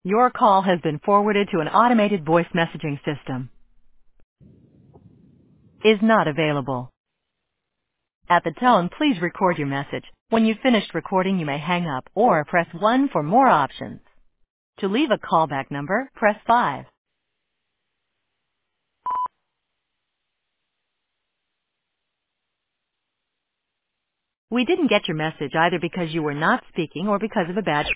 Your call has been forwarded to an automated voice messaging system. Is not available. At the tone, please record your message. When you've finished recording, you may hang up or press 1 for more options. To leave a callback number, press 5. We didn't get your message either because you were not speaking or because of a bad